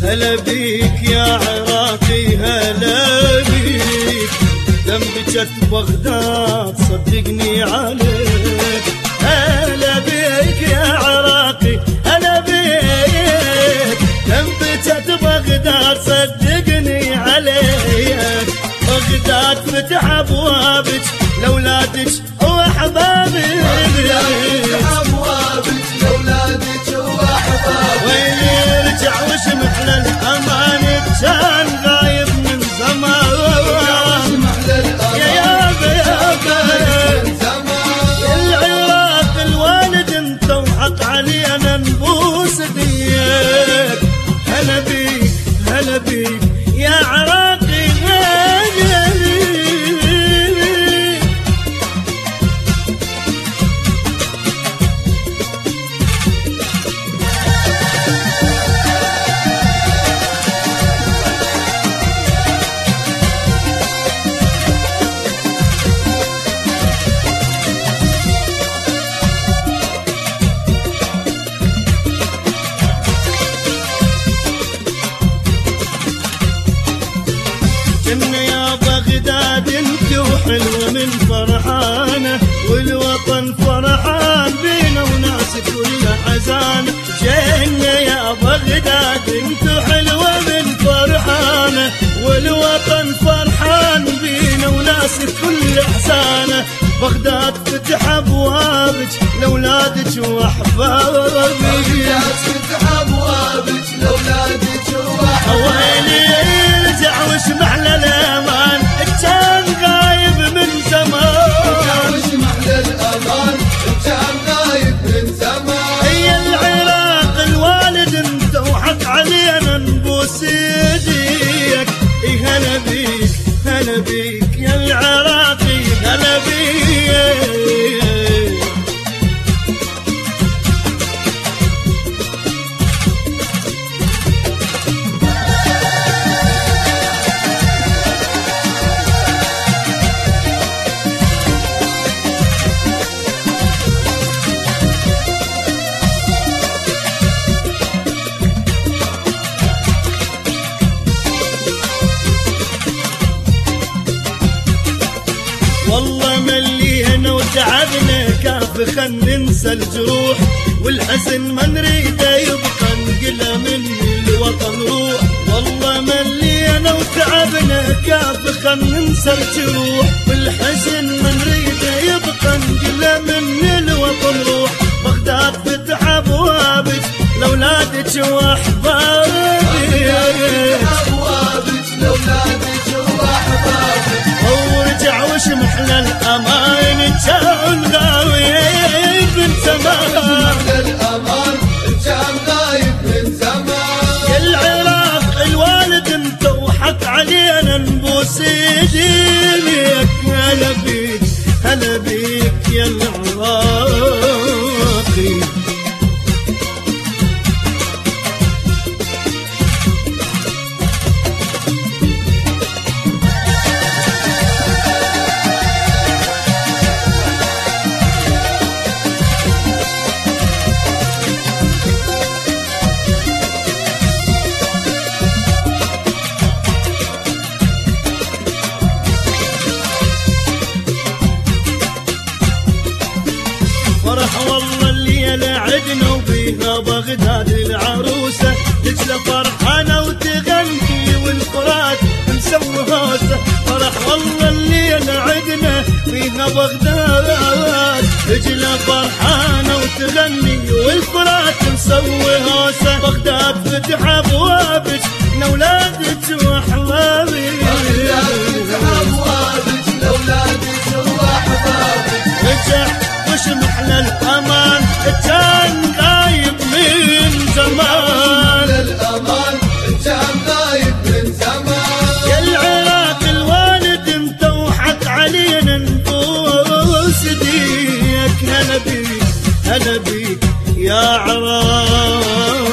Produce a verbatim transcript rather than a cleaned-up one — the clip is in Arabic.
هلا بيك يا عراقي هلا بيك، دمبجت بغداد صدقني عليك. هلا بيك يا عراقي هلا بيك، دمبجت بغداد صدقني عليك. بغداد فتح ابوابك لاولادك واحبابك، فتح ابوابك لاولادك واحبابك. وين يرجع وشمح للامان كان غايب من زمان. يا يابا يابا العراق الوالد انت وحق علينا نبوس ايديك. هلا بيك هلا بيك يا عراقي هلا بيك. كنا يا بغداد انت وحلوة من فرحانة، والوطن فرحان بينا وناس كل حزان. جينا يا بغداد انت وحلوة من فرحانة، والوطن فرحان بينا وناس كل حزانة. بغداد فتح ابوابك لاولادك واحبابك، بغداد فتح ابوابك لاولادك واحبابك. ويلي ارجع واشمع للامان كان غايب من زمان. ارجع واشمع للامان كان غايب من زمان. هي العراق الوالد انت وحق علينا نبوس ايديك. اي هلا بيك هلا بيك يا العراقي هلا بيك. والله ملينا وتعبنا كاف خل ننسى الجروح، والحزن ما نريده يبقى نقله من الوطن روح. والله ملينا وتعبنا كاف خل ننسى الجروح، والحزن ما نريده يبقى نقله من الوطن روح. بغداد فتح ابوابك لاولادك واحبابك، ابوابك لاولادك واحبابك. ورجع وشمح للامان كان غايب من زمان. للامان كان غايب من زمان. يا العراق الوالد انت وحق علينا نبوس ايديك. هلا بيك هلا بيك يا العراقي. فرح والله الليلة عدنا وبيها بغداد العروسة، تجلى فرحانة وتغني والفرات مسوي هوسة. فرح والله الليلة عدنا فيها بغداد، تجلى فرحانة وتغني والفرات مسوي هوسة. بغداد فتح ابوابك لاولادك واحبابك، بغداد فتح ابوابك لاولادك واحبابك. رجع وشمح للامان كان غايب من زمان. للامان كان غايب من زمان. يا العراق الوالد انت وحق علينا نبوس ايديك. هلا بيك هلا بيك يا عراق.